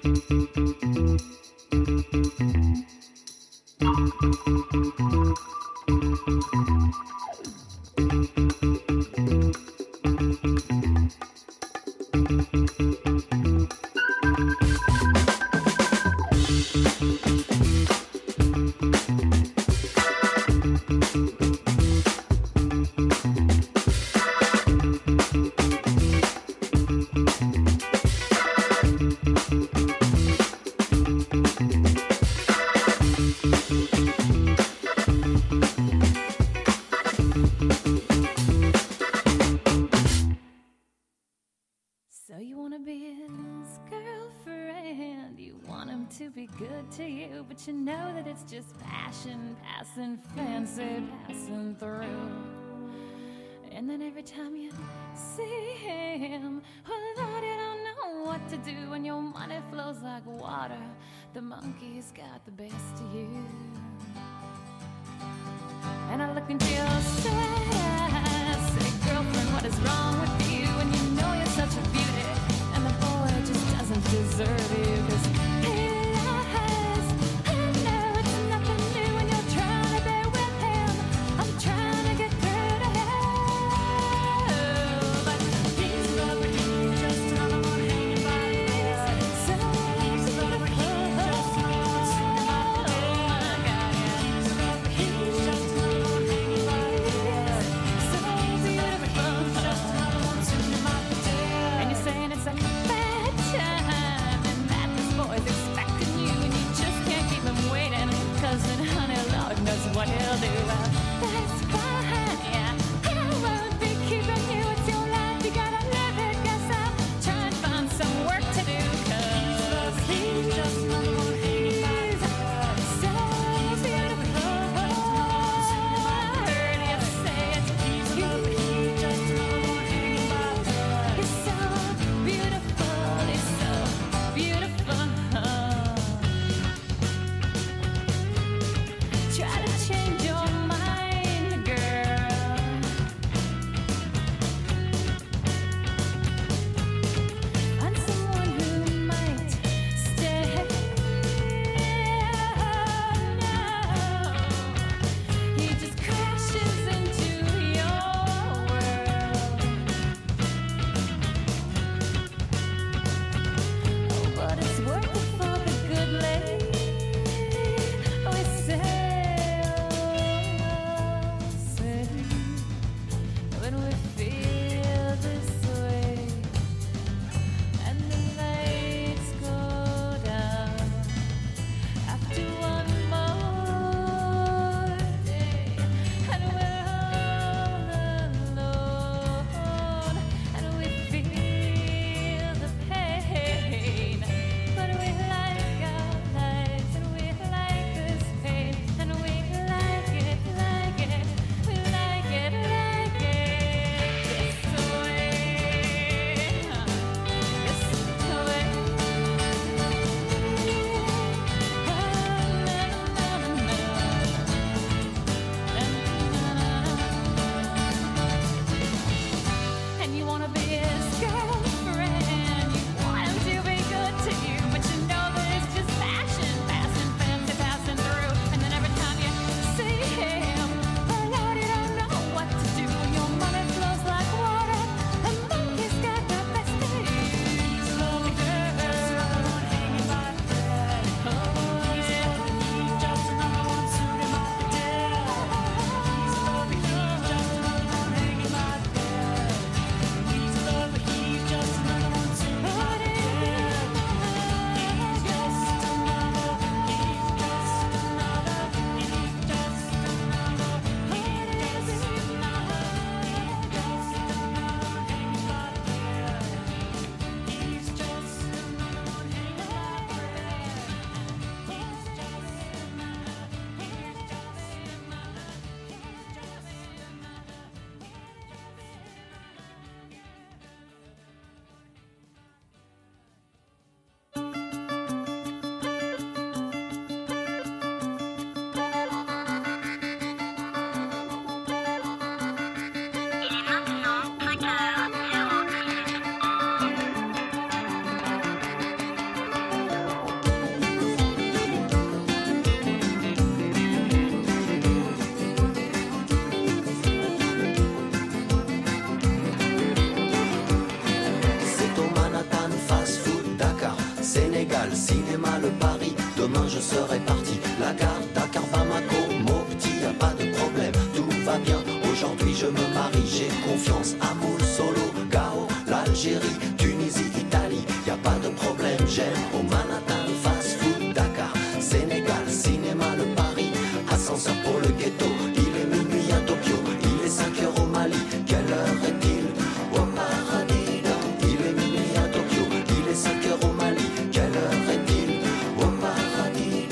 So you wanna be his girlfriend, you want him to be good to you, but you know that it's just passion, passing, fancy, passing through. And then every time you see him, well, Lord, you don't know what to do, and your money flows like water. The monkey's got the best of you. And I look into your eyes, say, girlfriend, what is wrong with you? And you know you're such a beauty, and the boy just doesn't deserve you, 'cause he lies. I know it's nothing new, and you're trying to be with him. I'm trying to get through to him, but he's rubber, he's just another one hanging by the bed. So he's rubber, he's just another one sitting by the bed. He's rubber, he's just another one hanging by the bed. So beautiful. Sénégal, cinéma, le Paris. Demain je serai parti. La gare, Dakar, Bamako, Mopti, y a pas de problème, tout va bien. Aujourd'hui je me marie, j'ai confiance. Amour, Solo, Gao, l'Algérie, Tunisie, Italie, y a pas de problème. J'aime au Manhattan, fast food, Dakar, Sénégal, cinéma, le Paris. Ascenseur pour le ghetto, il est minuit à Tokyo, il est 5 heures au Mali. Quelle heure est-il au paradis? Il est minuit à Tokyo, il est 5 heures au Mali. Quelle heure est-il au paradis?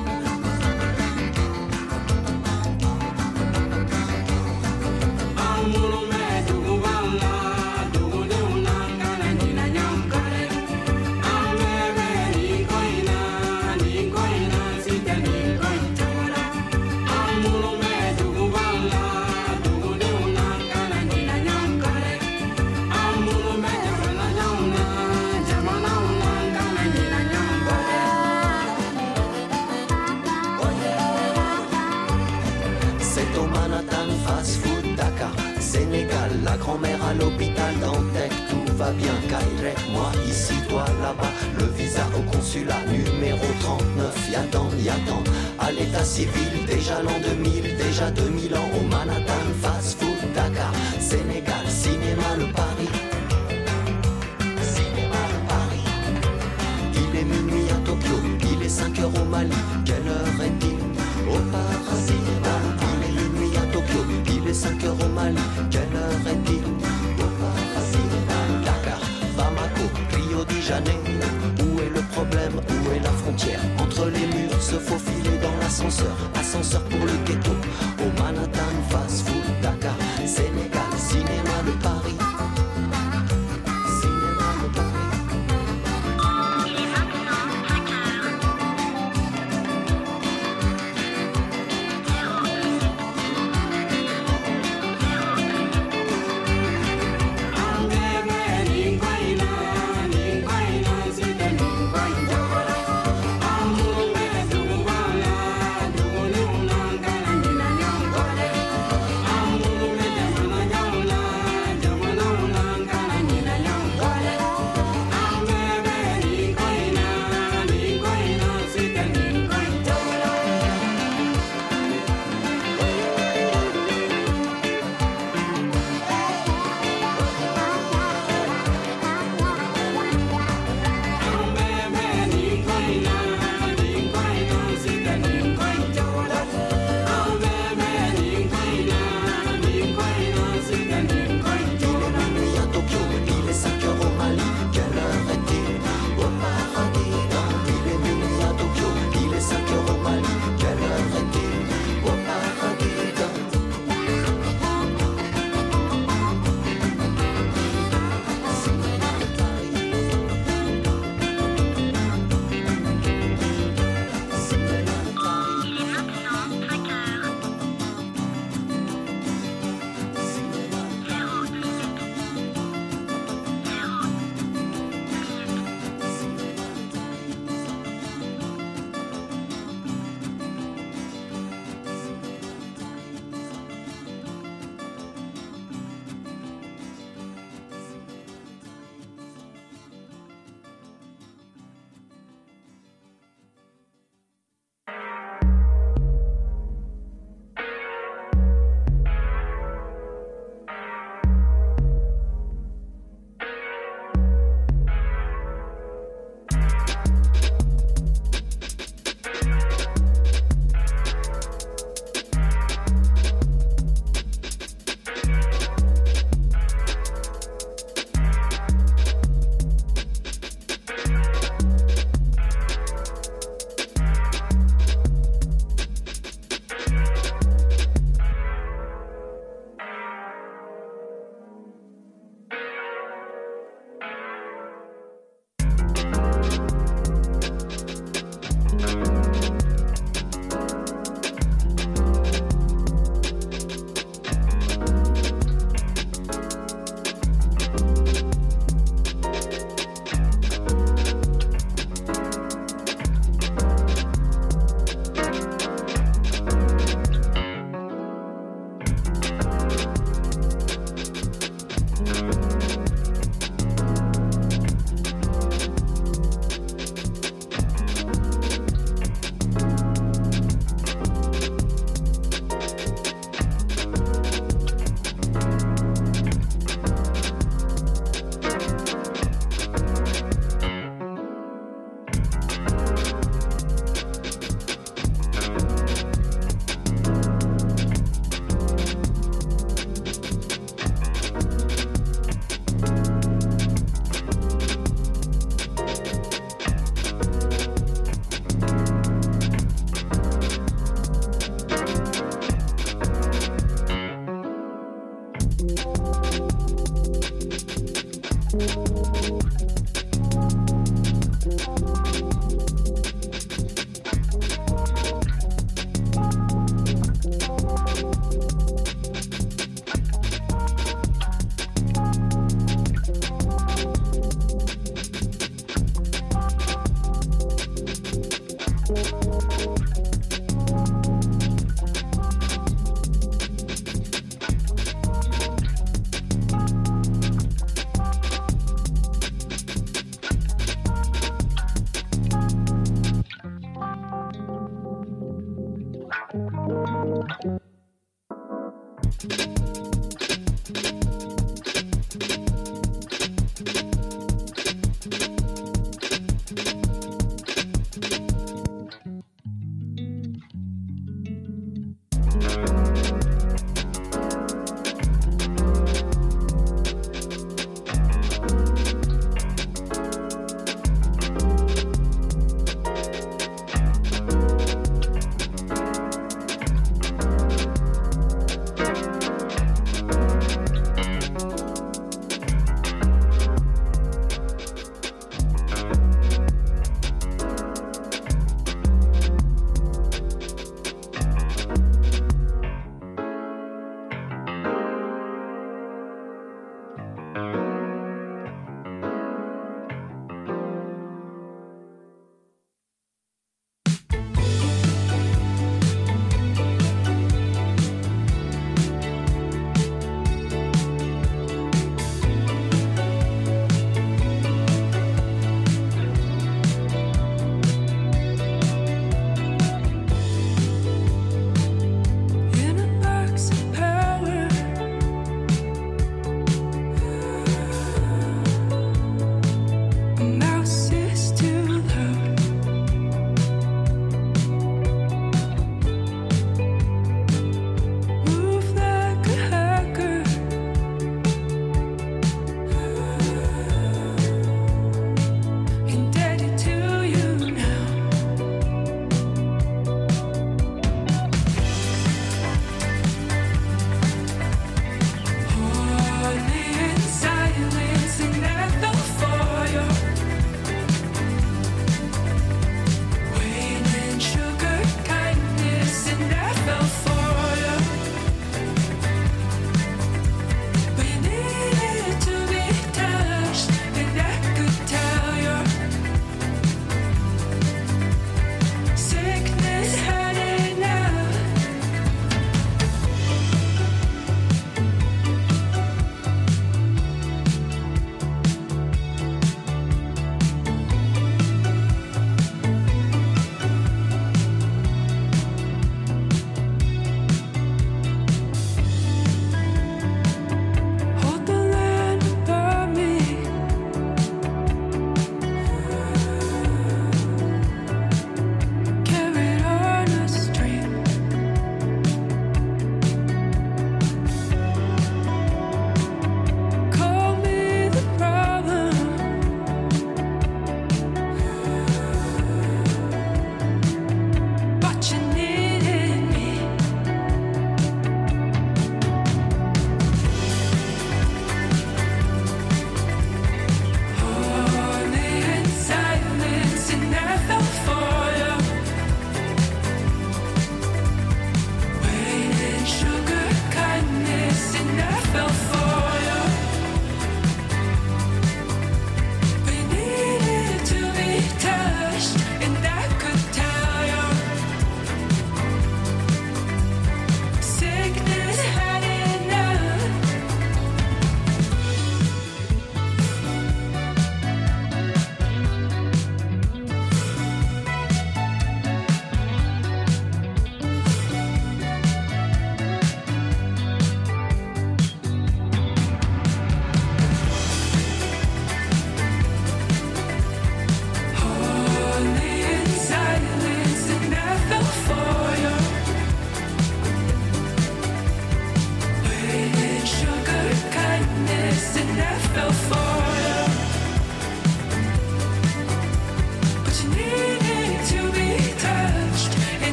C'est au Manhattan, fast food, Dakar, Sénégal, la grand-mère à l'hôpital Dantec, tout va bien, Kairek, moi ici, toi là-bas, le visa au consulat, numéro 39, y'attend, à l'état civil, déjà l'an 2000, déjà 2000 ans, au Manhattan, fast food, Dakar, Sénégal, cinéma, le Paris, cinéma, le Paris, il est minuit à Tokyo, il est 5 heures au Mali, quelle heure est-il au paradis? Il est minuit à Tokyo, il est 5 heures au Mali, quelle heure est-il au paradis? Dakar, Bamako, Rio de Janeiro, où est le problème, où est la frontière? Entre les murs, se faufiler dans l'ascenseur, ascenseur pour le ghetto, au Manhattan, fast food, Dakar, Sénégal, cinéma, le Paris. Cinéma, le Paris. Il est maintenant 5 heures.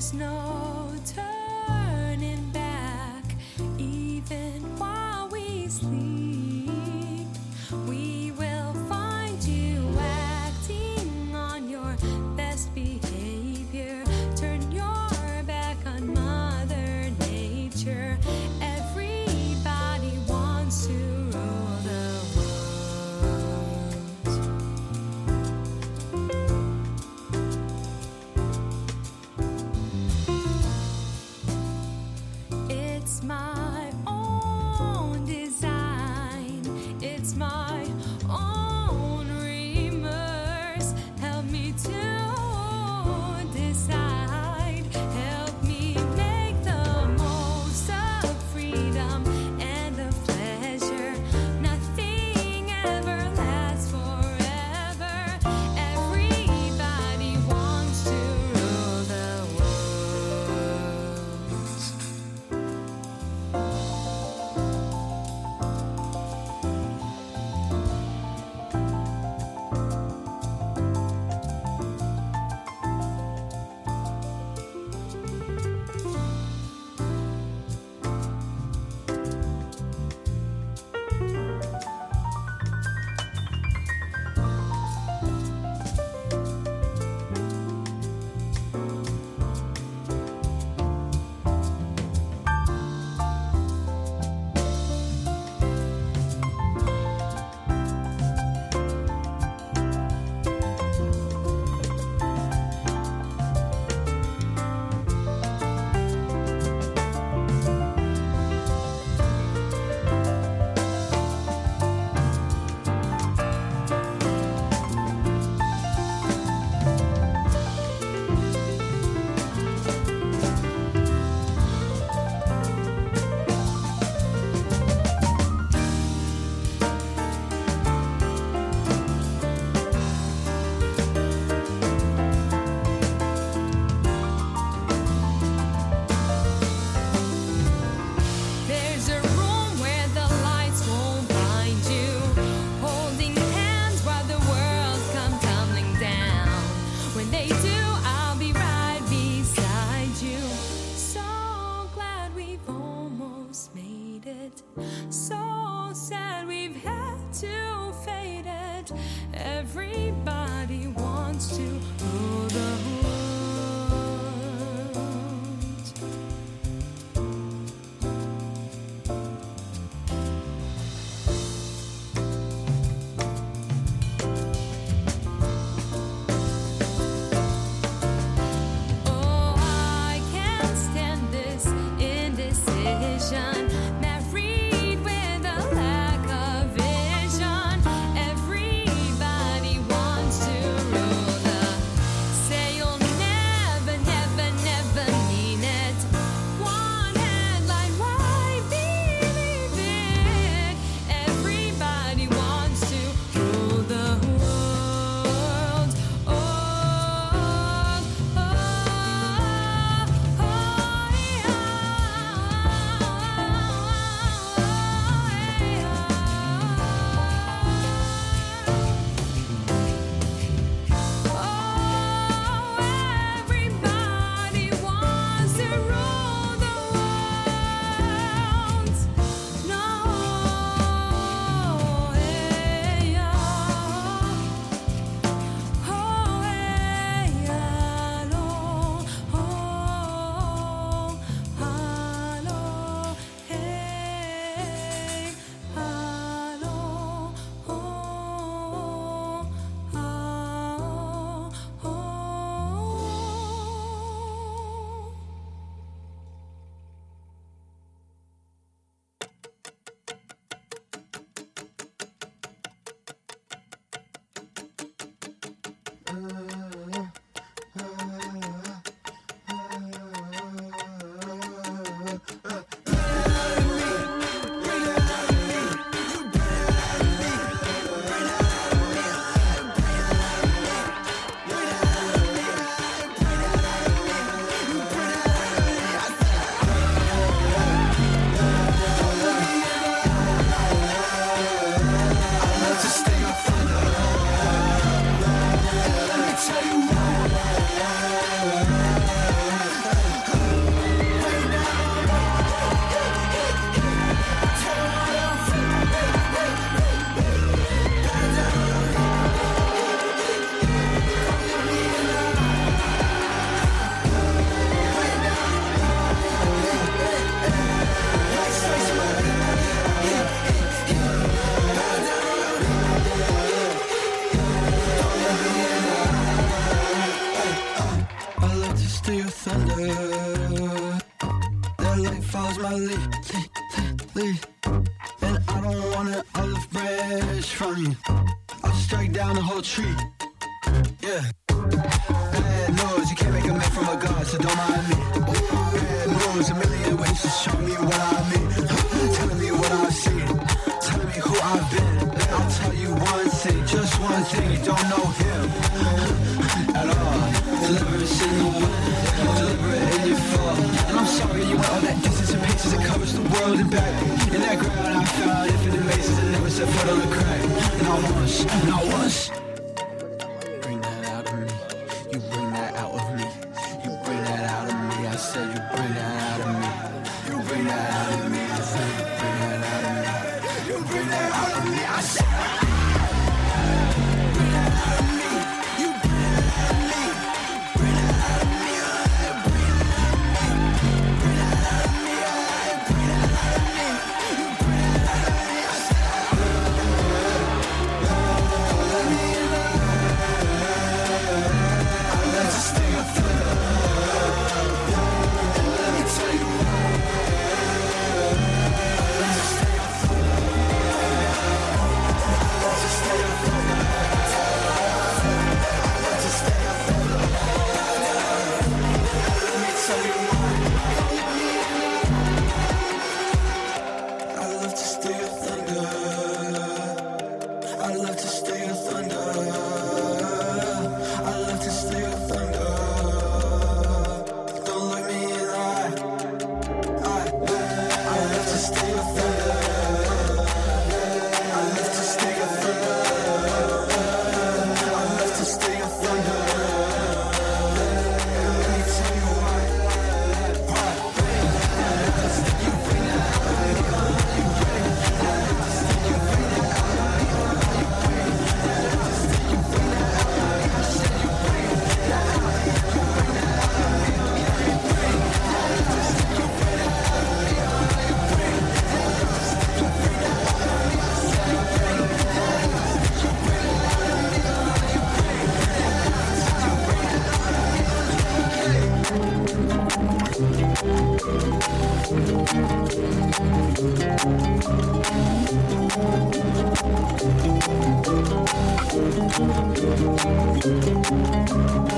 There's no turning back, even while we sleep. We will find you acting on your best behavior. Turn your back on Mother Nature. Everybody wants to rule the world. It's my own design. It's my own remorse. Help me to decide. Help me make the most of freedom and of pleasure. Nothing ever lasts forever. Everybody wants to rule the world. There's a room where the lights won't blind you, holding hands while the world comes tumbling down. When they do, I'll be right beside you. So glad we've almost made it. So sad we've had to fade it. Everybody wants to rule the world. Oh, I can't stand this indecision. Married with a lack of vision. Everybody wants to rule the. Say you'll never, never, never mean it. One headline, why believe it? Everybody wants to rule the world. Oh, oh, everybody wants to rule the world. No, hey, oh, hey, hello, oh, hello, hey, hello, oh, That light follows my lead. And I don't want an olive branch from you. I'll strike down the whole tree. Yeah. Bad news, you can't make a man from a god, so don't mind me. Bad news, a million ways to show me what I mean. Telling me what I see, telling me who I've been. I'll tell you one thing, just one thing, you don't know him at all. Deliverance in the wind, deliberate in your fall. And I'm sorry you went all that distance and paces, it covers the world and back. In that ground I found infinite mazes and never set foot on the crack. And I once bring that out of me. You bring that out of me. You bring that out of me. I said you bring that out of me. You bring that out of me. I said you bring that out of me. You bring that out of me. I said bring that out of me. You bring that out of me. Bring that out of me. Bring that out of me. Bring that out of me. Bring that out of me. You bring that out of me. I said I love to stay up there. Let me tell you why. I love to stay up there. I love to stay up there. I love to stay up there. Let me tell you why. I love to stay up thunder. I love to stay up thunder. I love to stay up thunder. Don't look me in the eye. I love to stay up thunder. I love to stay up thunder. I love to stay up thunder. Let me tell you why. You bring that out of me. You bring that out of me. You bring that out of me. You bring that out of me. You bring that out of me. I said you bring that out of me. You bring that out of me. You bring that out of me. You bring that out of me. You bring that out of me. You bring that out of me. I said you bring that out of me. You bring that out of me. You bring that out of me.